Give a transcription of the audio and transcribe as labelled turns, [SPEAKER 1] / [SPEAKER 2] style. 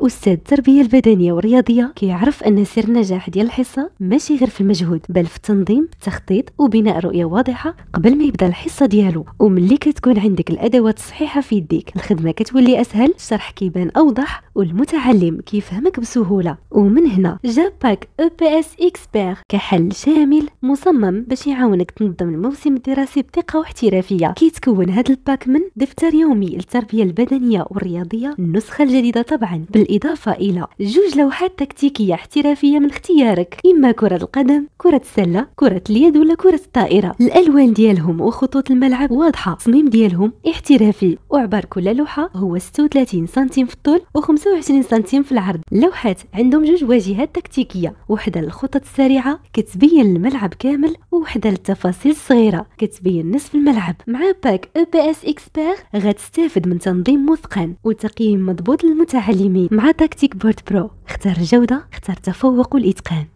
[SPEAKER 1] أستاذ التربية البدنية والرياضية كيعرف أن سر النجاح ديال الحصة ماشي غير في المجهود، بل في التنظيم، التخطيط وبناء رؤية واضحة قبل ما يبدا الحصة ديالو. وملي كتكون عندك الأدوات الصحيحة في يديك، الخدمة كتولي أسهل، الشرح كيبان أوضح، والمتعلم كيفهمك بسهولة. ومن هنا جا باك EPS Expert كحل شامل مصمم باش يعاونك تنظم الموسم الدراسي بثقة واحترافية. كيتكون هذا الباك من دفتر يومي للتربية البدنية والرياضية، النسخة الجديدة طبعا، بالإضافة إلى 2 لوحات تكتيكية احترافية من اختيارك، إما كرة القدم، كرة السلة، كرة اليد ولا كرة الطائرة. الألوان ديالهم وخطوط الملعب واضحة، التصميم ديالهم احترافي، وعبر كل لوحة هو 36 سنتيم في الطول و25 سنتيم في العرض. اللوحات عندهم 2 واجهات تكتيكية، وحدة للخطط السريعة كتبين الملعب كامل، وحدة للتفاصيل الصغيرة كتبين نصف الملعب. مع باك EPS Expert غتستافد من تنظيم متقن وتقييم مضبوط للمتعلمين. مع تكتيك بورد برو اختار الجودة، اختار التفوق والإتقان.